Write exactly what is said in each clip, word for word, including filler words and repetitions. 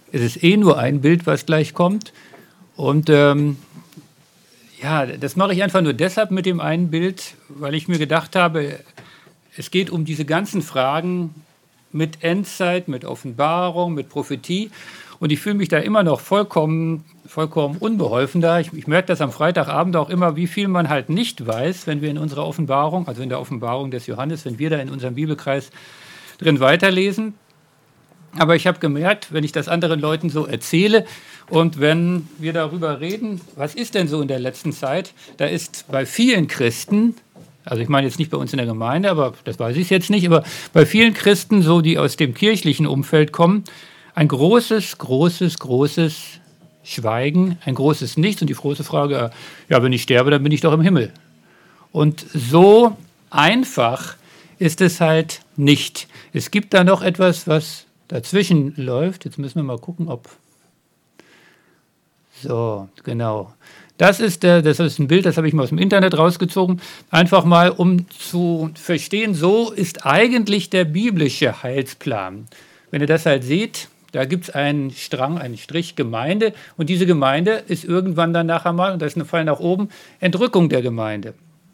Es ist eh nur ein Bild, was gleich kommt. Und ähm, ja, das mache ich einfach nur deshalb mit dem einen Bild, weil ich mir gedacht habe, es geht um diese ganzen Fragen mit Endzeit, mit Offenbarung, mit Prophetie. Und ich fühle mich da immer noch vollkommen, vollkommen unbeholfen da. Ich, ich merke das am Freitagabend auch immer, wie viel man halt nicht weiß, wenn wir in unserer Offenbarung, also in der Offenbarung des Johannes, wenn wir da in unserem Bibelkreis drin weiterlesen. Aber ich habe gemerkt, wenn ich das anderen Leuten so erzähle und wenn wir darüber reden, was ist denn so in der letzten Zeit, da ist bei vielen Christen, also ich meine jetzt nicht bei uns in der Gemeinde, aber das weiß ich jetzt nicht, aber bei vielen Christen, so die aus dem kirchlichen Umfeld kommen, ein großes, großes, großes Schweigen, ein großes Nichts und die große Frage, ja, wenn ich sterbe, dann bin ich doch im Himmel. Und so einfach ist es halt nicht. Es gibt da noch etwas, was dazwischen läuft. Jetzt müssen wir mal gucken, ob... So, genau. Das ist, der, das ist ein Bild, das habe ich mal aus dem Internet rausgezogen. Einfach mal, um zu verstehen, so ist eigentlich der biblische Heilsplan. Wenn ihr das halt seht, da gibt es einen Strang, einen Strich Gemeinde. Und diese Gemeinde ist irgendwann dann nachher mal, und da ist eine Pfeil nach oben, Entrückung der Gemeinde.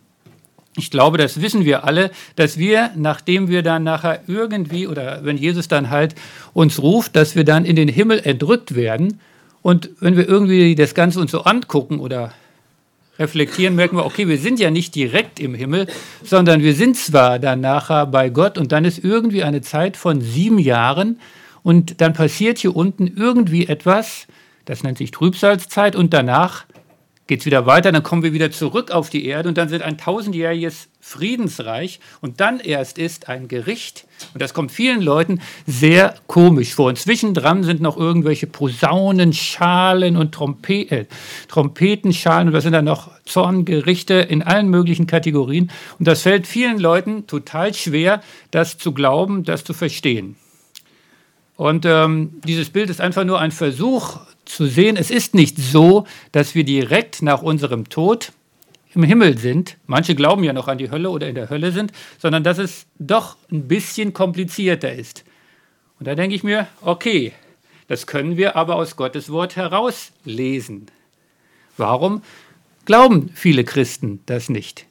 Ich glaube, das wissen wir alle, dass wir, nachdem wir dann nachher irgendwie, oder wenn Jesus dann halt uns ruft, dass wir dann in den Himmel entrückt werden. Und wenn wir irgendwie das Ganze uns so angucken oder reflektieren, merken wir, okay, wir sind ja nicht direkt im Himmel, sondern wir sind zwar dann nachher bei Gott und dann ist irgendwie eine Zeit von sieben Jahren und dann passiert hier unten irgendwie etwas, das nennt sich Trübsalzeit und danach geht es wieder weiter, dann kommen wir wieder zurück auf die Erde und dann wird ein tausendjähriges Friedensreich und dann erst ist ein Gericht. Und das kommt vielen Leuten sehr komisch vor. Und zwischendran sind noch irgendwelche Posaunen, Schalen und Trompe äh, Trompetenschalen und was sind da noch? Zorngerichte in allen möglichen Kategorien. Und das fällt vielen Leuten total schwer, das zu glauben, das zu verstehen. Und ähm, dieses Bild ist einfach nur ein Versuch zu sehen, es ist nicht so, dass wir direkt nach unserem Tod im Himmel sind. Manche glauben ja noch an die Hölle oder in der Hölle sind, sondern dass es doch ein bisschen komplizierter ist. Und da denke ich mir, okay, das können wir aber aus Gottes Wort herauslesen. Warum glauben viele Christen das nicht?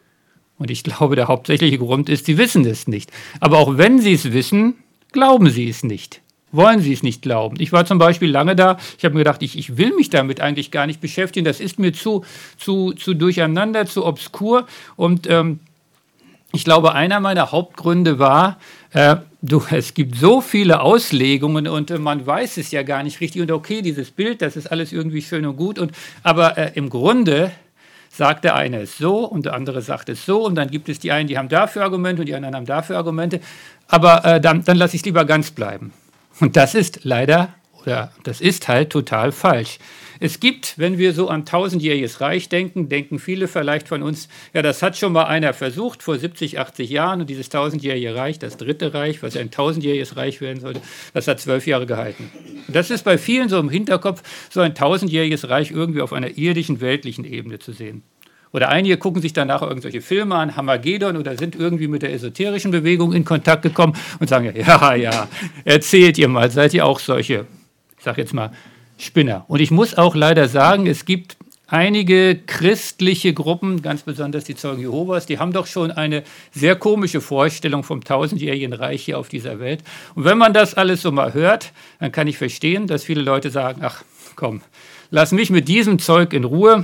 Und ich glaube, der hauptsächliche Grund ist, sie wissen es nicht. Aber auch wenn sie es wissen, glauben sie es nicht. Wollen sie es nicht glauben. Ich war zum Beispiel lange da, ich habe mir gedacht, ich, ich will mich damit eigentlich gar nicht beschäftigen, das ist mir zu, zu, zu durcheinander, zu obskur. Und ähm, ich glaube, einer meiner Hauptgründe war, äh, du, es gibt so viele Auslegungen und äh, man weiß es ja gar nicht richtig. Und okay, dieses Bild, das ist alles irgendwie schön und gut. Und, aber äh, im Grunde sagt der eine es so und der andere sagt es so. Und dann gibt es die einen, die haben dafür Argumente und die anderen haben dafür Argumente. Aber äh, dann, dann lasse ich es lieber ganz bleiben. Und das ist leider, oder das ist halt total falsch. Es gibt, wenn wir so an tausendjähriges Reich denken, denken viele vielleicht von uns, ja, das hat schon mal einer versucht vor siebzig, achtzig Jahren und dieses tausendjährige Reich, das dritte Reich, was ein tausendjähriges Reich werden sollte, das hat zwölf Jahre gehalten. Und das ist bei vielen so im Hinterkopf, so ein tausendjähriges Reich irgendwie auf einer irdischen, weltlichen Ebene zu sehen. Oder einige gucken sich danach irgendwelche Filme an, Hamagedon, oder sind irgendwie mit der esoterischen Bewegung in Kontakt gekommen und sagen, ja, ja, erzählt ihr mal, seid ihr auch solche, ich sage jetzt mal, Spinner. Und ich muss auch leider sagen, es gibt einige christliche Gruppen, ganz besonders die Zeugen Jehovas, die haben doch schon eine sehr komische Vorstellung vom tausendjährigen Reich hier auf dieser Welt. Und wenn man das alles so mal hört, dann kann ich verstehen, dass viele Leute sagen, ach komm, lass mich mit diesem Zeug in Ruhe,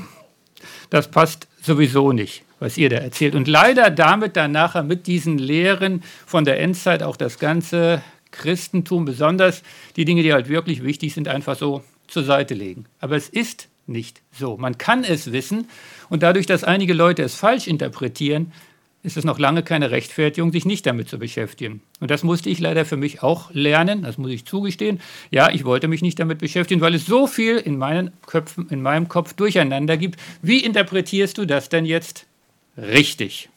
das passt sowieso nicht, was ihr da erzählt. Und leider damit dann nachher mit diesen Lehren von der Endzeit auch das ganze Christentum, besonders die Dinge, die halt wirklich wichtig sind, einfach so zur Seite legen. Aber es ist nicht so. Man kann es wissen und dadurch, dass einige Leute es falsch interpretieren, ist es noch lange keine Rechtfertigung, sich nicht damit zu beschäftigen. Und das musste ich leider für mich auch lernen, das muss ich zugestehen. Ja, ich wollte mich nicht damit beschäftigen, weil es so viel in meinen Köpfen, in meinem Kopf durcheinander gibt. Wie interpretierst du das denn jetzt richtig?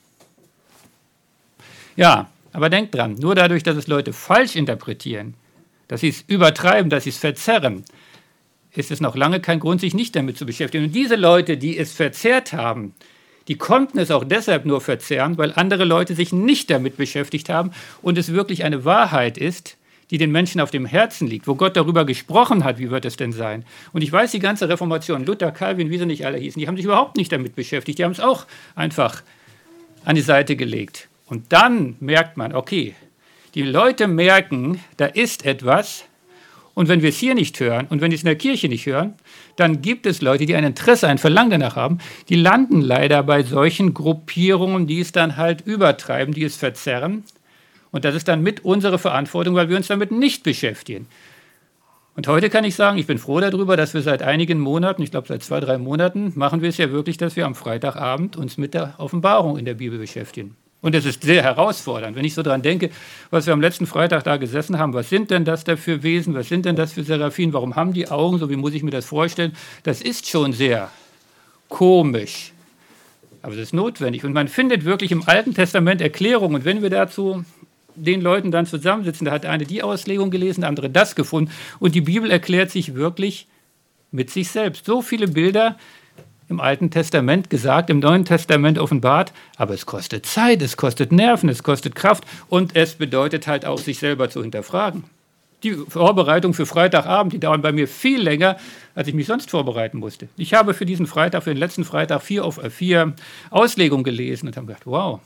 Ja, aber denk dran, nur dadurch, dass es Leute falsch interpretieren, dass sie es übertreiben, dass sie es verzerren, ist es noch lange kein Grund, sich nicht damit zu beschäftigen. Und diese Leute, die es verzerrt haben, die konnten es auch deshalb nur verzerren, weil andere Leute sich nicht damit beschäftigt haben und es wirklich eine Wahrheit ist, die den Menschen auf dem Herzen liegt, wo Gott darüber gesprochen hat, wie wird es denn sein. Und ich weiß, die ganze Reformation, Luther, Calvin, wie sie nicht alle hießen, die haben sich überhaupt nicht damit beschäftigt, die haben es auch einfach an die Seite gelegt. Und dann merkt man, okay, die Leute merken, da ist etwas, und wenn wir es hier nicht hören und wenn wir es in der Kirche nicht hören, dann gibt es Leute, die ein Interesse, ein Verlangen danach haben, die landen leider bei solchen Gruppierungen, die es dann halt übertreiben, die es verzerren. Und das ist dann mit unserer Verantwortung, weil wir uns damit nicht beschäftigen. Und heute kann ich sagen, ich bin froh darüber, dass wir seit einigen Monaten, ich glaube seit zwei, drei Monaten, machen wir es ja wirklich, dass wir am Freitagabend uns mit der Offenbarung in der Bibel beschäftigen. Und es ist sehr herausfordernd, wenn ich so daran denke, was wir am letzten Freitag da gesessen haben. Was sind denn das da für Wesen? Was sind denn das für Seraphim? Warum haben die Augen? So wie muss ich mir das vorstellen? Das ist schon sehr komisch. Aber es ist notwendig. Und man findet wirklich im Alten Testament Erklärungen. Und wenn wir dazu den Leuten dann zusammensitzen, da hat eine die Auslegung gelesen, der andere das gefunden. Und die Bibel erklärt sich wirklich mit sich selbst. So viele Bilder im Alten Testament gesagt, im Neuen Testament offenbart, aber es kostet Zeit, es kostet Nerven, es kostet Kraft und es bedeutet halt auch, sich selber zu hinterfragen. Die Vorbereitung für Freitagabend, die dauern bei mir viel länger, als ich mich sonst vorbereiten musste. Ich habe für diesen Freitag, für den letzten Freitag vier, auf, vier Auslegungen gelesen und habe gedacht, wow,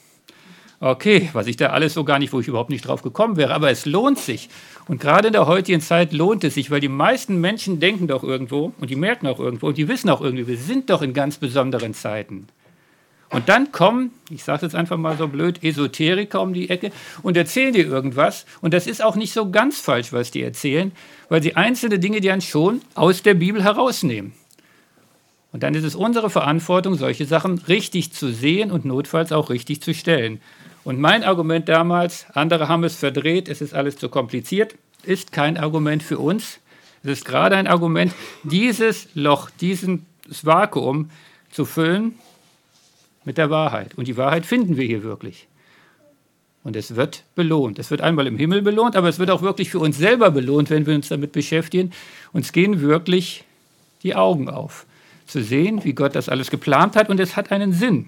okay, was ich da alles so gar nicht, wo ich überhaupt nicht drauf gekommen wäre, aber es lohnt sich. Und gerade in der heutigen Zeit lohnt es sich, weil die meisten Menschen denken doch irgendwo und die merken auch irgendwo und die wissen auch irgendwie, wir sind doch in ganz besonderen Zeiten. Und dann kommen, ich sage es jetzt einfach mal so blöd, Esoteriker um die Ecke und erzählen dir irgendwas. Und das ist auch nicht so ganz falsch, was die erzählen, weil sie einzelne Dinge dann schon aus der Bibel herausnehmen. Und dann ist es unsere Verantwortung, solche Sachen richtig zu sehen und notfalls auch richtig zu stellen. Und mein Argument damals, andere haben es verdreht, es ist alles zu kompliziert, ist kein Argument für uns. Es ist gerade ein Argument, dieses Loch, dieses Vakuum zu füllen mit der Wahrheit. Und die Wahrheit finden wir hier wirklich. Und es wird belohnt. Es wird einmal im Himmel belohnt, aber es wird auch wirklich für uns selber belohnt, wenn wir uns damit beschäftigen. Uns gehen wirklich die Augen auf, zu sehen, wie Gott das alles geplant hat und es hat einen Sinn.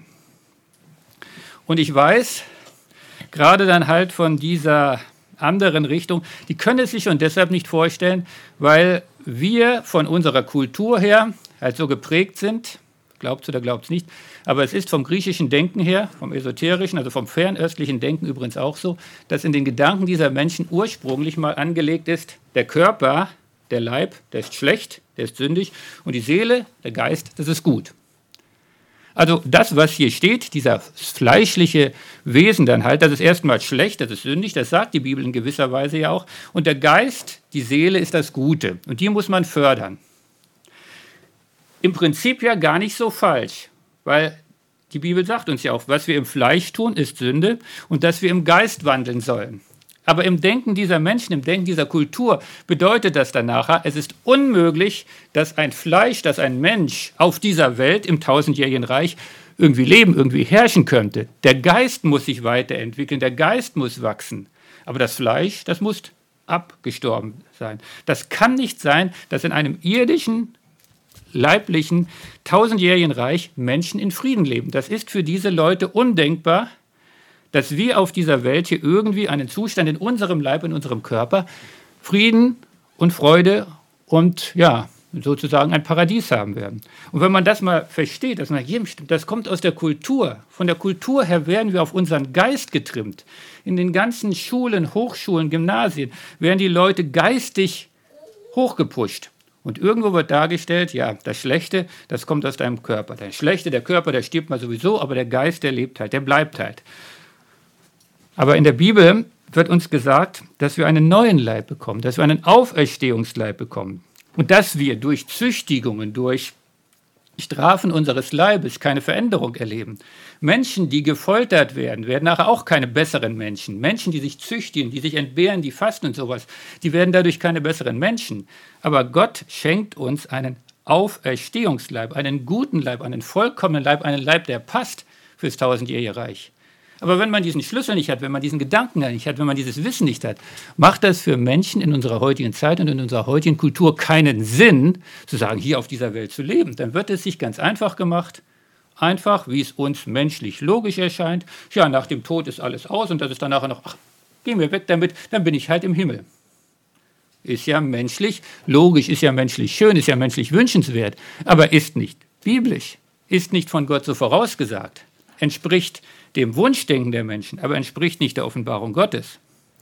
Und ich weiß, gerade dann halt von dieser anderen Richtung, die können es sich schon deshalb nicht vorstellen, weil wir von unserer Kultur her halt so geprägt sind, glaubt oder glaubt es nicht, aber es ist vom griechischen Denken her, vom esoterischen, also vom fernöstlichen Denken übrigens auch so, dass in den Gedanken dieser Menschen ursprünglich mal angelegt ist, der Körper, der Leib, der ist schlecht, der ist sündig und die Seele, der Geist, das ist gut. Also das, was hier steht, dieser fleischliche Wesen dann halt, das ist erstmal schlecht, das ist sündig, das sagt die Bibel in gewisser Weise ja auch. Und der Geist, die Seele ist das Gute und die muss man fördern. Im Prinzip ja gar nicht so falsch, weil die Bibel sagt uns ja auch, was wir im Fleisch tun, ist Sünde und dass wir im Geist wandeln sollen. Aber im Denken dieser Menschen, im Denken dieser Kultur bedeutet das dann nachher, es ist unmöglich, dass ein Fleisch, dass ein Mensch auf dieser Welt im tausendjährigen Reich irgendwie leben, irgendwie herrschen könnte. Der Geist muss sich weiterentwickeln, der Geist muss wachsen. Aber das Fleisch, das muss abgestorben sein. Das kann nicht sein, dass in einem irdischen, leiblichen, tausendjährigen Reich Menschen in Frieden leben. Das ist für diese Leute undenkbar, dass wir auf dieser Welt hier irgendwie einen Zustand in unserem Leib, in unserem Körper, Frieden und Freude und ja, sozusagen ein Paradies haben werden. Und wenn man das mal versteht, dass man sagt, das kommt aus der Kultur. Von der Kultur her werden wir auf unseren Geist getrimmt. In den ganzen Schulen, Hochschulen, Gymnasien werden die Leute geistig hochgepusht. Und irgendwo wird dargestellt, ja, das Schlechte, das kommt aus deinem Körper. Der Schlechte, der Körper, der stirbt mal sowieso, aber der Geist, der lebt halt, der bleibt halt. Aber in der Bibel wird uns gesagt, dass wir einen neuen Leib bekommen, dass wir einen Auferstehungsleib bekommen. Und dass wir durch Züchtigungen, durch Strafen unseres Leibes keine Veränderung erleben. Menschen, die gefoltert werden, werden nachher auch keine besseren Menschen. Menschen, die sich züchtigen, die sich entbehren, die fasten und sowas, die werden dadurch keine besseren Menschen. Aber Gott schenkt uns einen Auferstehungsleib, einen guten Leib, einen vollkommenen Leib, einen Leib, der passt fürs tausendjährige Reich. Aber wenn man diesen Schlüssel nicht hat, wenn man diesen Gedanken nicht hat, wenn man dieses Wissen nicht hat, macht das für Menschen in unserer heutigen Zeit und in unserer heutigen Kultur keinen Sinn, zu sagen, hier auf dieser Welt zu leben. Dann wird es sich ganz einfach gemacht, einfach, wie es uns menschlich logisch erscheint. Ja, nach dem Tod ist alles aus und das ist dann nachher noch, ach, gehen wir weg damit, dann bin ich halt im Himmel. ist ja menschlich, logisch, ist ja menschlich schön, ist ja menschlich wünschenswert, aber ist nicht biblisch, ist nicht von Gott so vorausgesagt, entspricht dem Wunschdenken der Menschen, aber entspricht nicht der Offenbarung Gottes.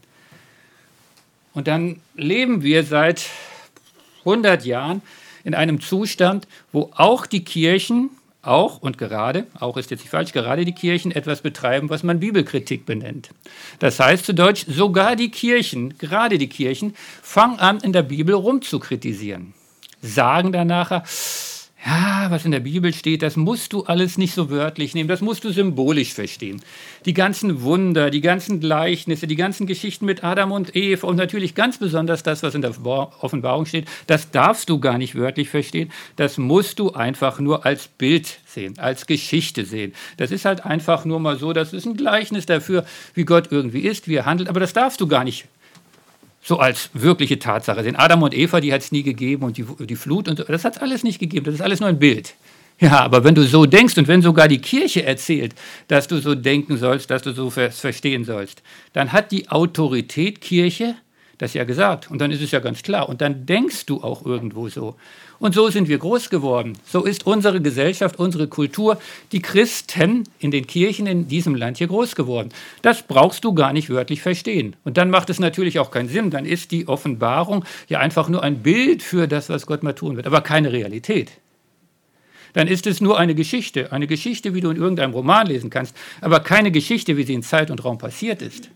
Und dann leben wir seit hundert Jahren in einem Zustand, wo auch die Kirchen, auch und gerade, auch ist jetzt nicht falsch, gerade die Kirchen etwas betreiben, was man Bibelkritik benennt. Das heißt zu Deutsch, sogar die Kirchen, gerade die Kirchen, fangen an, in der Bibel rumzukritisieren. Sagen dann nachher, ja, was in der Bibel steht, das musst du alles nicht so wörtlich nehmen, das musst du symbolisch verstehen. Die ganzen Wunder, die ganzen Gleichnisse, die ganzen Geschichten mit Adam und Eva und natürlich ganz besonders das, was in der Offenbarung steht, das darfst du gar nicht wörtlich verstehen, das musst du einfach nur als Bild sehen, als Geschichte sehen. Das ist halt einfach nur mal so, das ist ein Gleichnis dafür, wie Gott irgendwie ist, wie er handelt, aber das darfst du gar nicht so als wirkliche Tatsache sehen. Adam und Eva, die hat es nie gegeben und die, die Flut und so, das hat es alles nicht gegeben, das ist alles nur ein Bild. Ja, aber wenn du so denkst und wenn sogar die Kirche erzählt, dass du so denken sollst, dass du so verstehen sollst, dann hat die Autorität Kirche das ja gesagt und dann ist es ja ganz klar und dann denkst du auch irgendwo so. Und so sind wir groß geworden. So ist unsere Gesellschaft, unsere Kultur, die Christen in den Kirchen in diesem Land hier groß geworden. Das brauchst du gar nicht wörtlich verstehen. Und dann macht es natürlich auch keinen Sinn. Dann ist die Offenbarung ja einfach nur ein Bild für das, was Gott mal tun wird, aber keine Realität. Dann ist es nur eine Geschichte. Eine Geschichte, wie du in irgendeinem Roman lesen kannst, aber keine Geschichte, wie sie in Zeit und Raum passiert ist.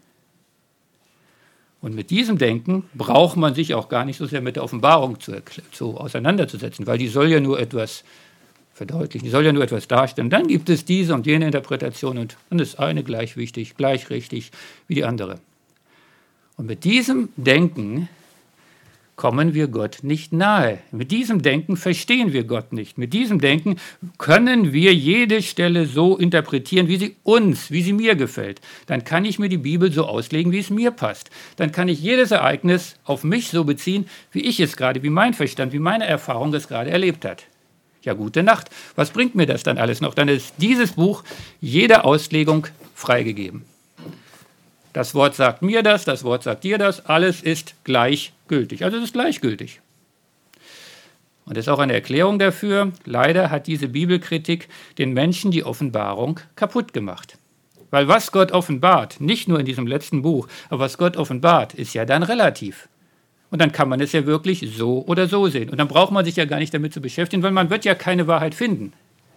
Und mit diesem Denken braucht man sich auch gar nicht so sehr mit der Offenbarung zu, zu auseinanderzusetzen, weil die soll ja nur etwas verdeutlichen, die soll ja nur etwas darstellen. Dann gibt es diese und jene Interpretation und dann ist eine gleich wichtig, gleich richtig wie die andere. Und mit diesem Denken kommen wir Gott nicht nahe. Mit diesem Denken verstehen wir Gott nicht. Mit diesem Denken können wir jede Stelle so interpretieren, wie sie uns, wie sie mir gefällt. Dann kann ich mir die Bibel so auslegen, wie es mir passt. Dann kann ich jedes Ereignis auf mich so beziehen, wie ich es gerade, wie mein Verstand, wie meine Erfahrung es gerade erlebt hat. Ja, gute Nacht. Was bringt mir das dann alles noch? Dann ist dieses Buch jeder Auslegung freigegeben. Das Wort sagt mir das, das Wort sagt dir das, alles ist gleichgültig. Also es ist gleichgültig. Und das ist auch eine Erklärung dafür. Leider hat diese Bibelkritik den Menschen die Offenbarung kaputt gemacht. Weil was Gott offenbart, nicht nur in diesem letzten Buch, aber was Gott offenbart, ist ja dann relativ. Und dann kann man es ja wirklich so oder so sehen. Und dann braucht man sich ja gar nicht damit zu beschäftigen, weil man wird ja keine Wahrheit finden.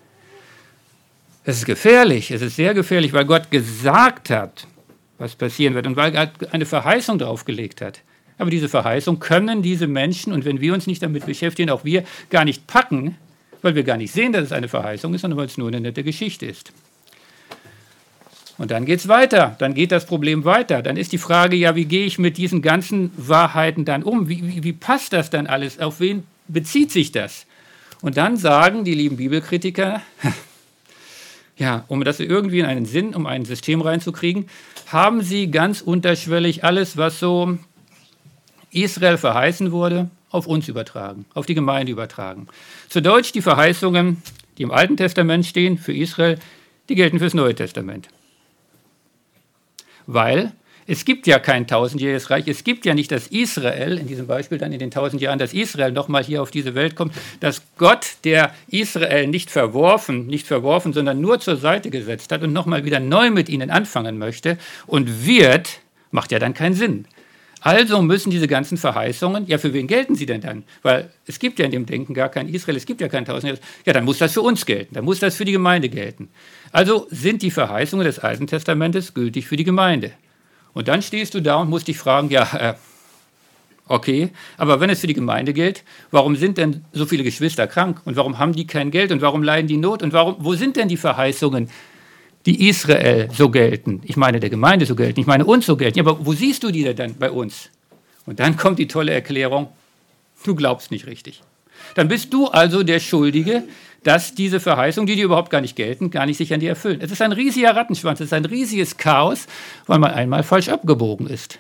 Es ist gefährlich, es ist sehr gefährlich, weil Gott gesagt hat, was passieren wird und weil er eine Verheißung draufgelegt hat. Aber diese Verheißung können diese Menschen, und wenn wir uns nicht damit beschäftigen, auch wir gar nicht packen, weil wir gar nicht sehen, dass es eine Verheißung ist, sondern weil es nur eine nette Geschichte ist. Und dann geht es weiter, dann geht das Problem weiter. Dann ist die Frage, ja, wie gehe ich mit diesen ganzen Wahrheiten dann um? Wie, wie, wie passt das dann alles? Auf wen bezieht sich das? Und dann sagen die lieben Bibelkritiker, ja, um das irgendwie in einen Sinn, um ein System reinzukriegen, haben sie ganz unterschwellig alles, was so Israel verheißen wurde, auf uns übertragen, auf die Gemeinde übertragen. Zu Deutsch die Verheißungen, die im Alten Testament stehen für Israel, die gelten fürs Neue Testament. Weil es gibt ja kein tausendjähriges Reich, es gibt ja nicht das Israel, in diesem Beispiel dann in den tausend Jahren, dass Israel nochmal hier auf diese Welt kommt, dass Gott, der Israel nicht verworfen, nicht verworfen, sondern nur zur Seite gesetzt hat und nochmal wieder neu mit ihnen anfangen möchte und wird, macht ja dann keinen Sinn. Also müssen diese ganzen Verheißungen, ja, für wen gelten sie denn dann? Weil es gibt ja in dem Denken gar kein Israel, es gibt ja kein tausendjähriges, ja, dann muss das für uns gelten, dann muss das für die Gemeinde gelten. Also sind die Verheißungen des Alten Testamentes gültig für die Gemeinde. Und dann stehst du da und musst dich fragen, ja, äh, okay, aber wenn es für die Gemeinde gilt, warum sind denn so viele Geschwister krank? Und warum haben die kein Geld? Und warum leiden die Not? Und warum, wo sind denn die Verheißungen, die Israel so gelten? Ich meine, der Gemeinde so gelten, ich meine, uns so gelten. Ja, aber wo siehst du die denn dann bei uns? Und dann kommt die tolle Erklärung, du glaubst nicht richtig. Dann bist du also der Schuldige, dass diese Verheißungen, die dir überhaupt gar nicht gelten, gar nicht sich an dir erfüllen. Es ist ein riesiger Rattenschwanz, es ist ein riesiges Chaos, weil man einmal falsch abgebogen ist.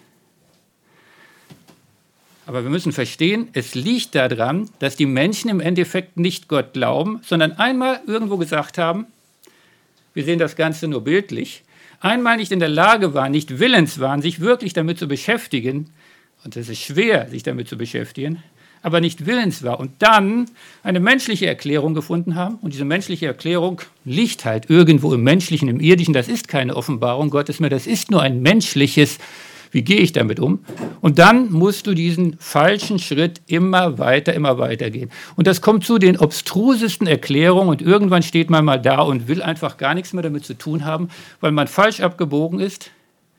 Aber wir müssen verstehen, es liegt daran, dass die Menschen im Endeffekt nicht Gott glauben, sondern einmal irgendwo gesagt haben, wir sehen das Ganze nur bildlich, einmal nicht in der Lage waren, nicht willens waren, sich wirklich damit zu beschäftigen, Und es ist schwer, sich damit zu beschäftigen, aber nicht willens war. Und dann eine menschliche Erklärung gefunden haben. Und diese menschliche Erklärung liegt halt irgendwo im Menschlichen, im Irdischen. Das ist keine Offenbarung Gottes mehr, das ist nur ein menschliches, wie gehe ich damit um? Und dann musst du diesen falschen Schritt immer weiter, immer weiter gehen. Und das kommt zu den obstrusesten Erklärungen und irgendwann steht man mal da und will einfach gar nichts mehr damit zu tun haben, weil man falsch abgebogen ist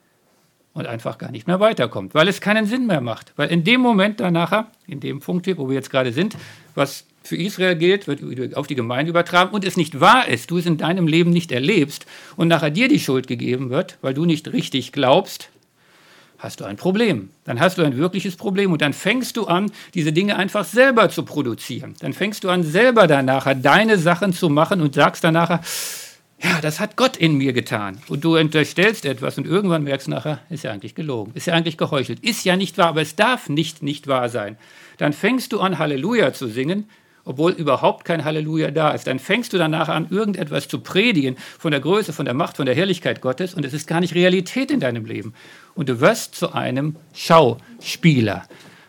und einfach gar nicht mehr weiterkommt, weil es keinen Sinn mehr macht. Weil in dem Moment danach, in dem Punkt hier, wo wir jetzt gerade sind, was für Israel gilt, wird auf die Gemeinde übertragen und es nicht wahr ist, du es in deinem Leben nicht erlebst und nachher dir die Schuld gegeben wird, weil du nicht richtig glaubst, hast du ein Problem. Dann hast du ein wirkliches Problem und dann fängst du an, diese Dinge einfach selber zu produzieren. Dann fängst du an, selber danach deine Sachen zu machen und sagst dann nachher, ja, das hat Gott in mir getan. Und du unterstellst etwas und irgendwann merkst du nachher, ist ja eigentlich gelogen, ist ja eigentlich geheuchelt, ist ja nicht wahr, aber es darf nicht nicht wahr sein. Dann fängst du an, Halleluja zu singen, obwohl überhaupt kein Halleluja da ist. Dann fängst du danach an, irgendetwas zu predigen von der Größe, von der Macht, von der Herrlichkeit Gottes und es ist gar nicht Realität in deinem Leben. Und du wirst zu einem Schauspieler.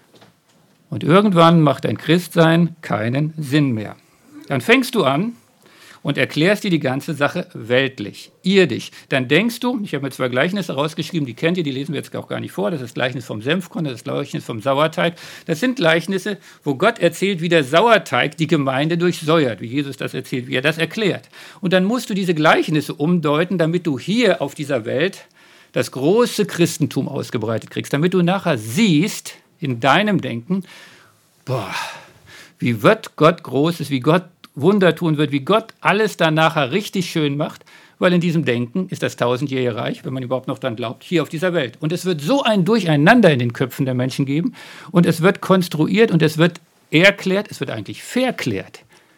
Und irgendwann macht dein Christsein keinen Sinn mehr. Dann fängst du an und erklärst dir die ganze Sache weltlich, irdisch. Dann denkst du, ich habe mir zwei Gleichnisse rausgeschrieben, die kennt ihr, die lesen wir jetzt auch gar nicht vor. Das ist das Gleichnis vom Senfkorn, das ist das Gleichnis vom Sauerteig. Das sind Gleichnisse, wo Gott erzählt, wie der Sauerteig die Gemeinde durchsäuert, wie Jesus das erzählt, wie er das erklärt. Und dann musst du diese Gleichnisse umdeuten, damit du hier auf dieser Welt das große Christentum ausgebreitet kriegst, damit du nachher siehst in deinem Denken, boah, wie wird Gott Großes, wie Gott Wunder tun wird, wie Gott alles dann nachher richtig schön macht, weil in diesem Denken ist das tausendjährige Reich, wenn man überhaupt noch dran glaubt, hier auf dieser Welt. Und es wird so ein Durcheinander in den Köpfen der Menschen geben und es wird konstruiert und es wird erklärt, es wird eigentlich verklärt.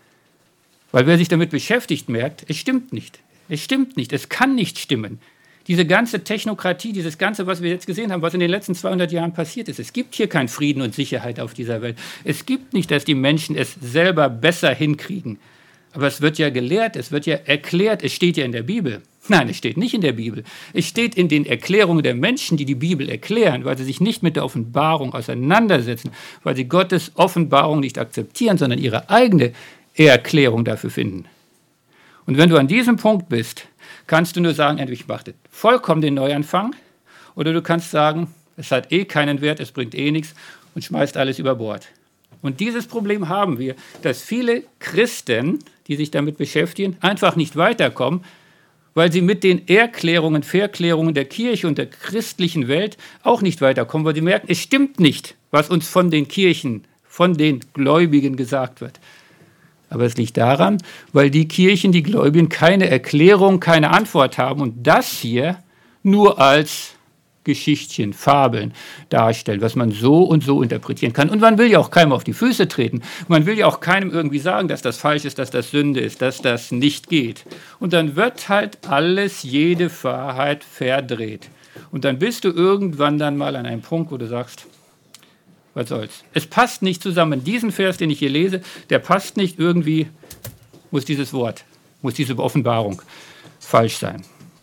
Weil wer sich damit beschäftigt, merkt, es stimmt nicht. Es stimmt nicht, es kann nicht stimmen. Diese ganze Technokratie, dieses Ganze, was wir jetzt gesehen haben, was in den letzten zweihundert Jahren passiert ist. Es gibt hier keinen Frieden und Sicherheit auf dieser Welt. Es gibt nicht, dass die Menschen es selber besser hinkriegen. Aber es wird ja gelehrt, es wird ja erklärt, es steht ja in der Bibel. Nein, es steht nicht in der Bibel. Es steht in den Erklärungen der Menschen, die die Bibel erklären, weil sie sich nicht mit der Offenbarung auseinandersetzen, weil sie Gottes Offenbarung nicht akzeptieren, sondern ihre eigene Erklärung dafür finden. Und wenn du an diesem Punkt bist, kannst du nur sagen, entweder ich mache vollkommen den Neuanfang oder du kannst sagen, es hat eh keinen Wert, es bringt eh nichts und schmeißt alles über Bord. Und dieses Problem haben wir, dass viele Christen, die sich damit beschäftigen, einfach nicht weiterkommen, weil sie mit den Erklärungen, Verklärungen der Kirche und der christlichen Welt auch nicht weiterkommen, weil sie merken, es stimmt nicht, was uns von den Kirchen, von den Gläubigen gesagt wird. Aber es liegt daran, weil die Kirchen, die Gläubigen, keine Erklärung, keine Antwort haben und das hier nur als Geschichtchen, Fabeln darstellen, was man so und so interpretieren kann. Und man will ja auch keinem auf die Füße treten. Man will ja auch keinem irgendwie sagen, dass das falsch ist, dass das Sünde ist, dass das nicht geht. Und dann wird halt alles, jede Wahrheit verdreht. Und dann bist du irgendwann dann mal an einem Punkt, wo du sagst, was soll's. Es passt nicht zusammen. Diesen Vers, den ich hier lese, der passt nicht irgendwie, muss dieses Wort, muss diese Offenbarung falsch sein.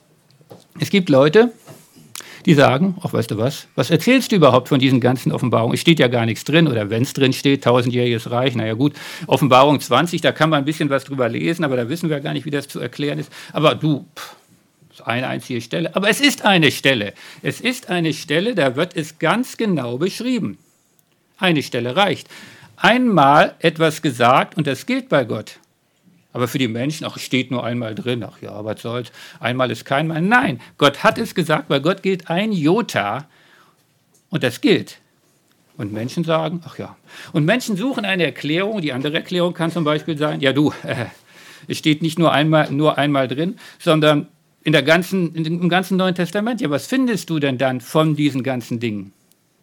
Es gibt Leute, die sagen, ach, weißt du was, was erzählst du überhaupt von diesen ganzen Offenbarungen? Es steht ja gar nichts drin oder wenn es drin steht, tausendjähriges Reich, naja gut, Offenbarung zwanzig, da kann man ein bisschen was drüber lesen, aber da wissen wir gar nicht, wie das zu erklären ist. Aber du, pff, das ist eine einzige Stelle, aber es ist eine Stelle. Es ist eine Stelle, da wird es ganz genau beschrieben. Eine Stelle reicht. Einmal etwas gesagt und das gilt bei Gott. Aber für die Menschen, ach, es steht nur einmal drin, ach ja, was soll's, einmal ist kein Mal. Nein, Gott hat es gesagt, bei Gott gilt ein Jota und das gilt. Und Menschen sagen, ach ja. Und Menschen suchen eine Erklärung, die andere Erklärung kann zum Beispiel sein, ja du, äh, es steht nicht nur einmal, nur einmal drin, sondern in der ganzen, in, im ganzen Neuen Testament. Ja, was findest du denn dann von diesen ganzen Dingen?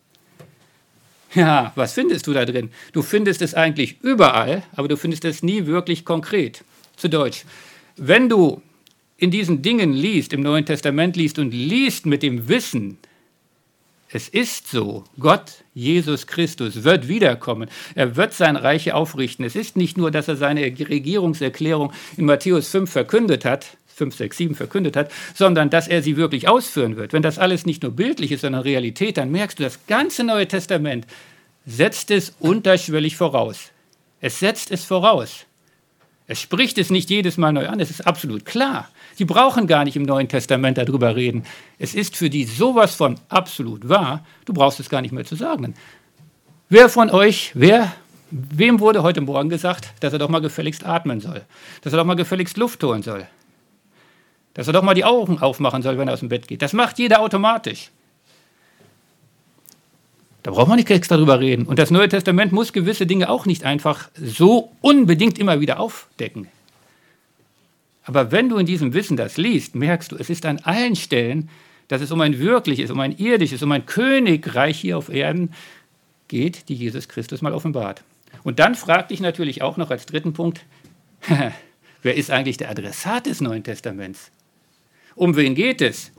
Ja, was findest du da drin? Du findest es eigentlich überall, aber du findest es nie wirklich konkret. Zu Deutsch. Wenn du in diesen Dingen liest, im Neuen Testament liest und liest mit dem Wissen, es ist so, Gott, Jesus Christus, wird wiederkommen. Er wird sein Reich aufrichten. Es ist nicht nur, dass er seine Regierungserklärung in Matthäus fünf verkündet hat, fünf, sechs, sieben verkündet hat, sondern dass er sie wirklich ausführen wird. Wenn das alles nicht nur bildlich ist, sondern Realität, dann merkst du, das ganze Neue Testament setzt es unterschwellig voraus. Es setzt es voraus. Es spricht es nicht jedes Mal neu an, es ist absolut klar. Sie brauchen gar nicht im Neuen Testament darüber reden. Es ist für die sowas von absolut wahr, du brauchst es gar nicht mehr zu sagen. Wer von euch, wer, wem wurde heute Morgen gesagt, dass er doch mal gefälligst atmen soll? Dass er doch mal gefälligst Luft holen soll? Dass er doch mal die Augen aufmachen soll, wenn er aus dem Bett geht? Das macht jeder automatisch. Da braucht man nicht extra drüber reden. Und das Neue Testament muss gewisse Dinge auch nicht einfach so unbedingt immer wieder aufdecken. Aber wenn du in diesem Wissen das liest, merkst du, es ist an allen Stellen, dass es um ein wirkliches, um ein irdisches, um ein Königreich hier auf Erden geht, die Jesus Christus mal offenbart. Und dann frag dich natürlich auch noch als dritten Punkt, wer ist eigentlich der Adressat des Neuen Testaments? Um wen geht es?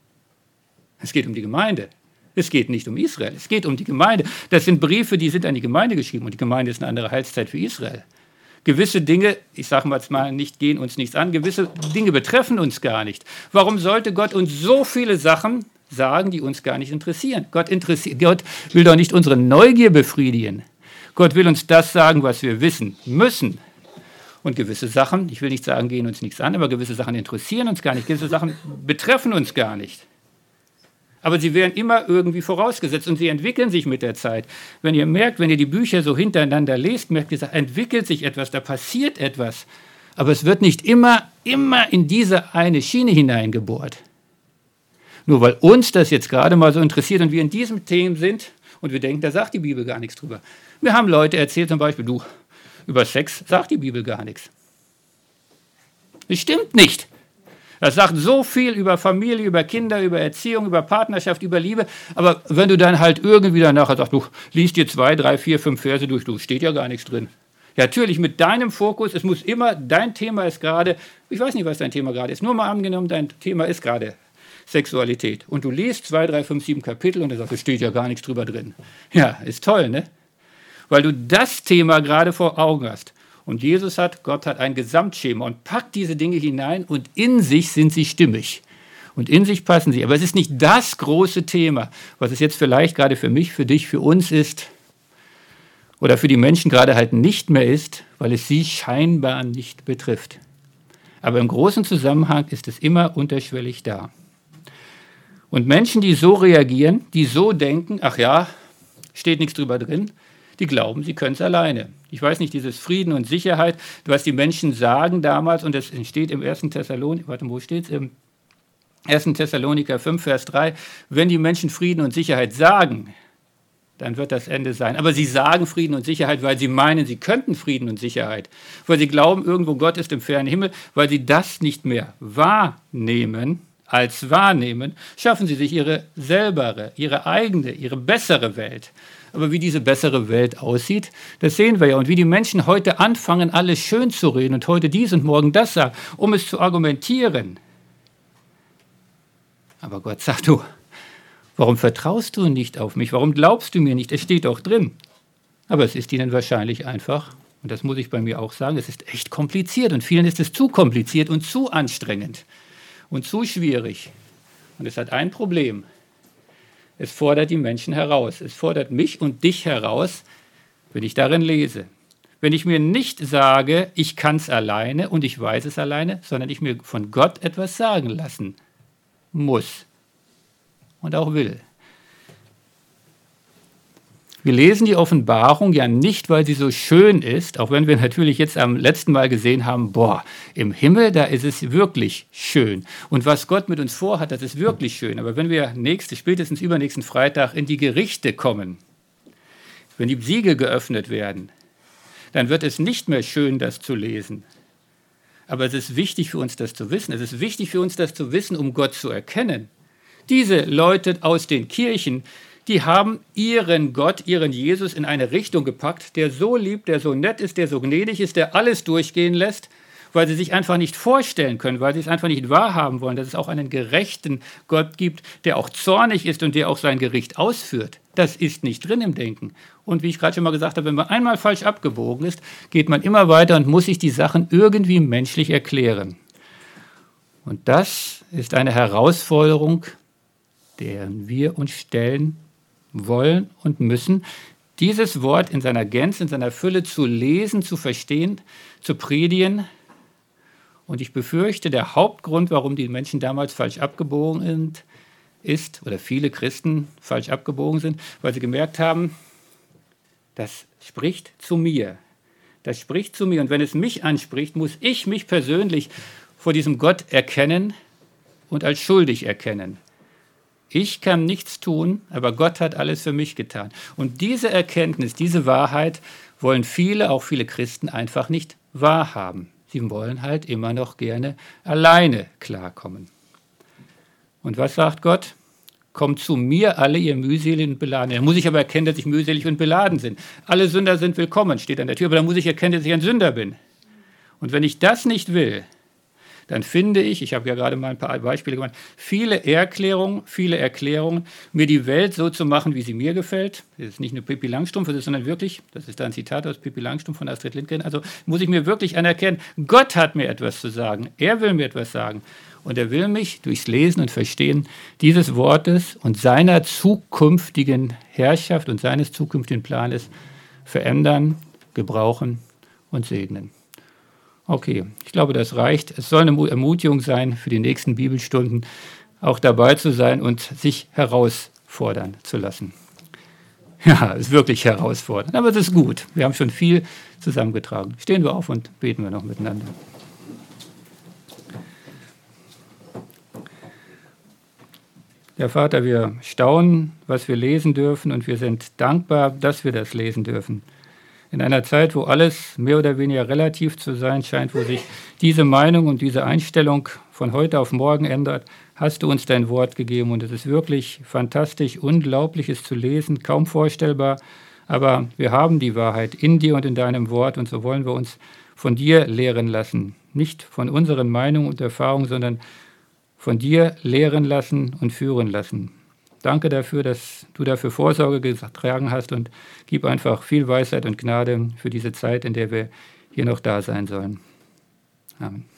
Es geht um die Gemeinde. Es geht nicht um Israel, es geht um die Gemeinde. Das sind Briefe, die sind an die Gemeinde geschrieben und die Gemeinde ist eine andere Heilszeit für Israel. Gewisse Dinge, ich sage mal jetzt mal nicht, gehen uns nichts an, gewisse Dinge betreffen uns gar nicht. Warum sollte Gott uns so viele Sachen sagen, die uns gar nicht interessieren? Gott, interessiert, Gott will doch nicht unsere Neugier befriedigen. Gott will uns das sagen, was wir wissen müssen. Und gewisse Sachen, ich will nicht sagen, gehen uns nichts an, aber gewisse Sachen interessieren uns gar nicht, gewisse Sachen betreffen uns gar nicht. Aber sie werden immer irgendwie vorausgesetzt und sie entwickeln sich mit der Zeit. Wenn ihr merkt, wenn ihr die Bücher so hintereinander lest, merkt ihr, da entwickelt sich etwas, da passiert etwas. Aber es wird nicht immer, immer in diese eine Schiene hineingebohrt. Nur weil uns das jetzt gerade mal so interessiert und wir in diesem Thema sind und wir denken, da sagt die Bibel gar nichts drüber. Wir haben Leute erzählt, zum Beispiel, du, über Sex sagt die Bibel gar nichts. Das stimmt nicht. Das sagt so viel über Familie, über Kinder, über Erziehung, über Partnerschaft, über Liebe. Aber wenn du dann halt irgendwie danach sagst, du liest dir zwei, drei, vier, fünf Verse durch, du steht ja gar nichts drin. Ja, natürlich mit deinem Fokus, es muss immer, dein Thema ist gerade, ich weiß nicht, was dein Thema gerade ist, nur mal angenommen, dein Thema ist gerade Sexualität. Und du liest zwei, drei, fünf, sieben Kapitel und du sagst, es steht ja gar nichts drüber drin. Ja, ist toll, ne? Weil du das Thema gerade vor Augen hast. Und Jesus hat, Gott hat ein Gesamtschema und packt diese Dinge hinein und in sich sind sie stimmig. Und in sich passen sie. Aber es ist nicht das große Thema, was es jetzt vielleicht gerade für mich, für dich, für uns ist oder für die Menschen gerade halt nicht mehr ist, weil es sie scheinbar nicht betrifft. Aber im großen Zusammenhang ist es immer unterschwellig da. Und Menschen, die so reagieren, die so denken, ach ja, steht nichts drüber drin, die glauben, sie können es alleine. Ich weiß nicht, dieses Frieden und Sicherheit, was die Menschen sagen damals, und das steht im ersten Thessaloniker, warte, wo steht es? Im ersten Thessaloniker fünf, Vers drei, wenn die Menschen Frieden und Sicherheit sagen, dann wird das Ende sein. Aber sie sagen Frieden und Sicherheit, weil sie meinen, sie könnten Frieden und Sicherheit. Weil sie glauben, irgendwo Gott ist im fernen Himmel, weil sie das nicht mehr wahrnehmen, als wahrnehmen, schaffen sie sich ihre selbere, ihre eigene, ihre bessere Welt. Aber wie diese bessere Welt aussieht, das sehen wir ja. Und wie die Menschen heute anfangen, alles schön zu reden und heute dies und morgen das sagen, um es zu argumentieren. Aber Gott sagt, du, warum vertraust du nicht auf mich? Warum glaubst du mir nicht? Es steht doch drin. Aber es ist ihnen wahrscheinlich einfach, und das muss ich bei mir auch sagen, es ist echt kompliziert. Und vielen ist es zu kompliziert und zu anstrengend und zu schwierig. Und es hat ein Problem. Es fordert die Menschen heraus. Es fordert mich und dich heraus, wenn ich darin lese. Wenn ich mir nicht sage, ich kann es alleine und ich weiß es alleine, sondern ich mir von Gott etwas sagen lassen muss und auch will. Wir lesen die Offenbarung ja nicht, weil sie so schön ist, auch wenn wir natürlich jetzt am letzten Mal gesehen haben, boah, im Himmel, da ist es wirklich schön. Und was Gott mit uns vorhat, das ist wirklich schön. Aber wenn wir nächste, spätestens übernächsten Freitag in die Gerichte kommen, wenn die Siegel geöffnet werden, dann wird es nicht mehr schön, das zu lesen. Aber es ist wichtig für uns, das zu wissen. Es ist wichtig für uns, das zu wissen, um Gott zu erkennen. Diese Leute aus den Kirchen, die haben ihren Gott, ihren Jesus in eine Richtung gepackt, der so liebt, der so nett ist, der so gnädig ist, der alles durchgehen lässt, weil sie sich einfach nicht vorstellen können, weil sie es einfach nicht wahrhaben wollen, dass es auch einen gerechten Gott gibt, der auch zornig ist und der auch sein Gericht ausführt. Das ist nicht drin im Denken. Und wie ich gerade schon mal gesagt habe, wenn man einmal falsch abgebogen ist, geht man immer weiter und muss sich die Sachen irgendwie menschlich erklären. Und das ist eine Herausforderung, der wir uns stellen wollen und müssen, dieses Wort in seiner Gänze, in seiner Fülle zu lesen, zu verstehen, zu predigen. Und ich befürchte, der Hauptgrund, warum die Menschen damals falsch abgebogen sind, ist, oder viele Christen falsch abgebogen sind, weil sie gemerkt haben, das spricht zu mir. Das spricht zu mir. Und wenn es mich anspricht, muss ich mich persönlich vor diesem Gott erkennen und als schuldig erkennen. Ich kann nichts tun, aber Gott hat alles für mich getan. Und diese Erkenntnis, diese Wahrheit wollen viele, auch viele Christen, einfach nicht wahrhaben. Sie wollen halt immer noch gerne alleine klarkommen. Und was sagt Gott? Kommt zu mir, alle ihr mühselig und beladen. Dann muss ich aber erkennen, dass ich mühselig und beladen bin. Alle Sünder sind willkommen, steht an der Tür, aber dann muss ich erkennen, dass ich ein Sünder bin. Und wenn ich das nicht will, dann finde ich, ich habe ja gerade mal ein paar Beispiele gemacht, viele Erklärungen, viele Erklärungen, mir die Welt so zu machen, wie sie mir gefällt. Das ist nicht eine Pippi Langstrumpf, sondern wirklich, das ist da ein Zitat aus Pippi Langstrumpf von Astrid Lindgren, also muss ich mir wirklich anerkennen, Gott hat mir etwas zu sagen, er will mir etwas sagen. Und er will mich durchs Lesen und Verstehen dieses Wortes und seiner zukünftigen Herrschaft und seines zukünftigen Planes verändern, gebrauchen und segnen. Okay, ich glaube, das reicht. Es soll eine Ermutigung sein, für die nächsten Bibelstunden auch dabei zu sein und sich herausfordern zu lassen. Ja, es ist wirklich herausfordernd, aber es ist gut. Wir haben schon viel zusammengetragen. Stehen wir auf und beten wir noch miteinander. Ja, Vater, wir staunen, was wir lesen dürfen, und wir sind dankbar, dass wir das lesen dürfen. In einer Zeit, wo alles mehr oder weniger relativ zu sein scheint, wo sich diese Meinung und diese Einstellung von heute auf morgen ändert, hast du uns dein Wort gegeben. Und es ist wirklich fantastisch, unglaublich, es zu lesen, kaum vorstellbar. Aber wir haben die Wahrheit in dir und in deinem Wort, und so wollen wir uns von dir lehren lassen. Nicht von unseren Meinungen und Erfahrungen, sondern von dir lehren lassen und führen lassen. Danke dafür, dass du dafür Vorsorge getragen hast, und gib einfach viel Weisheit und Gnade für diese Zeit, in der wir hier noch da sein sollen. Amen.